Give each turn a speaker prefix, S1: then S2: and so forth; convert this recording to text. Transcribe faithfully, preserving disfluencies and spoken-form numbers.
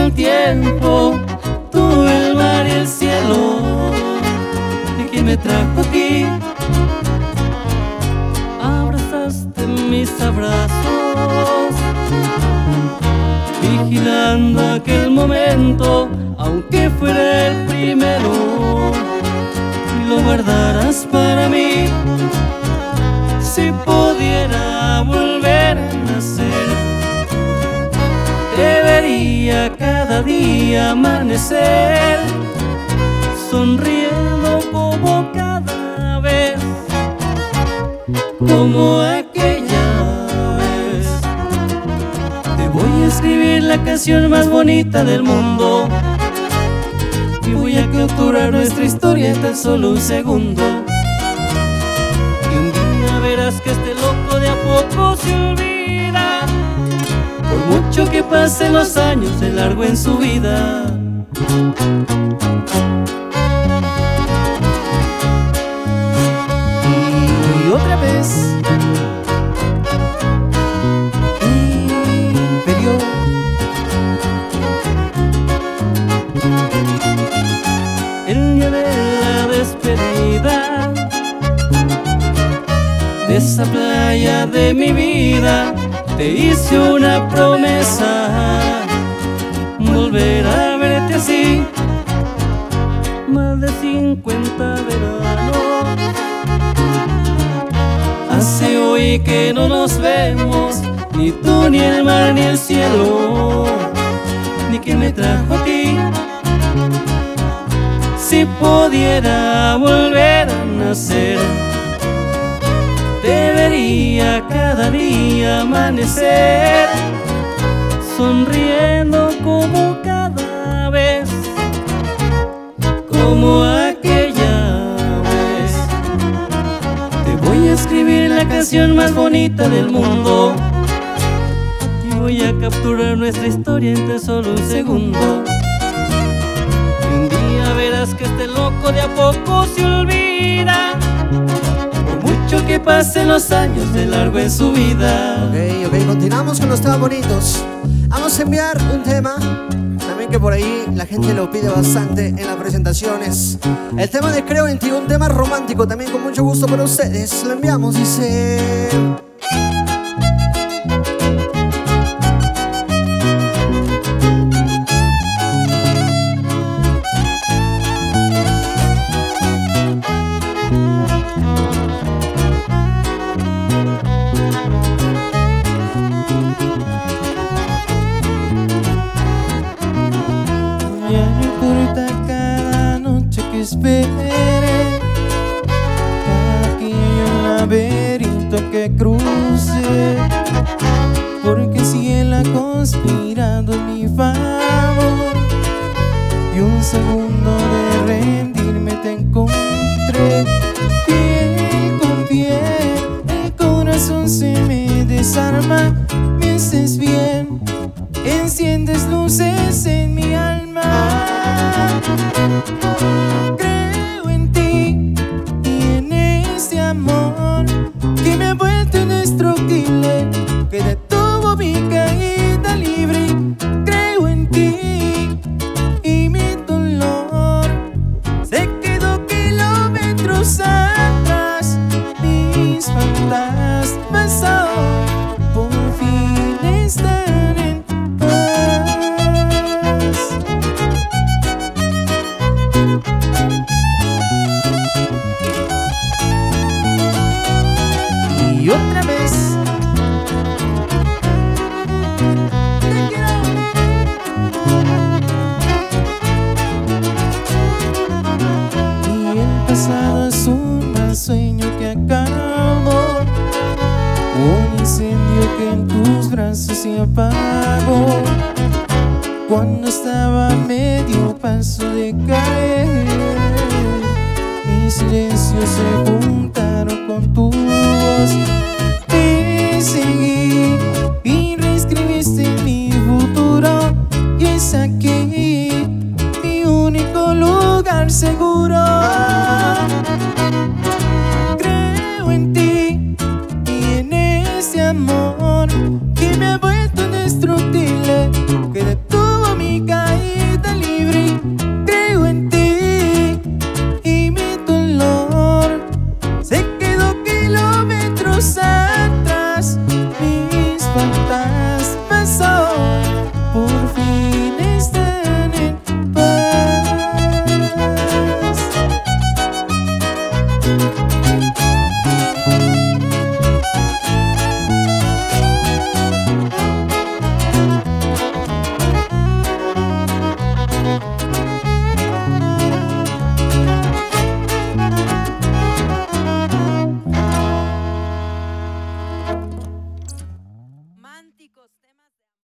S1: el tiempo, tú, el mar y el cielo. ¿Y quién me trajo aquí? Abrazaste mis abrazos, vigilando aquel momento, aunque fuera el primero, y lo guardarás para mí. Si pudiera volver a nacer, te vería cada día amanecer, sonriendo como cada vez, como aquella vez. Te voy a escribir la canción más bonita del mundo, y voy a capturar nuestra historia en tan solo un segundo. Y un día verás que este loco de a poco se olvida, por mucho que pasen los años de largo en su vida.
S2: Y otra vez Imperio.
S1: El día de la despedida de esa playa de mi vida, te hice una promesa, volver a verte así. Más de cincuenta veranos hace hoy que no nos vemos, ni tú, ni el mar, ni el cielo, ni quien me trajo aquí. Si pudiera volver a nacer, te vería cada día amanecer, sonriendo como cada vez, como aquella vez. Te voy a escribir la canción más bonita del mundo, y voy a capturar nuestra historia en tan solo un segundo. Y un día verás que este loco de a poco se olvida, por mucho que pasen los años de largo en su vida.
S2: Ok, ok, continuamos con los temas bonitos. Vamos a enviar un tema también que por ahí la gente lo pide bastante en las presentaciones. El tema de Creo en ti, un tema romántico también con mucho gusto para ustedes. Lo enviamos, dice...
S1: Ya no importa cada noche que espere, cada aquello laberinto que cruce, porque si él ha conspirado en mi favor, y un segundo de rendirme te encontré, piel con piel, el corazón se me desarma. Me haces bien, enciendes luces en mi alma. Creo en ti y en este amor que me ha vuelto indestructible, que detuvo mi caída libre. Creo en ti y mi dolor se quedó kilómetros atrás. Mis fantasmas hoy por fin están en paz. Y otra vez te quiero. Y el pasado es un mal sueño que acabó, un incendio que en tus brazos se apagó, cuando estaba a medio paso de caer. Mis silencios se juntaron con tu voz, te seguí y reescribiste mi futuro, y es aquí mi único lugar seguro. Creo en ti y en este amor que me ha vuelto indestructible, que detuvo mi caída. kilómetros atrás, mis fantasmas hoy por fin están en paz.
S3: Románticos temas.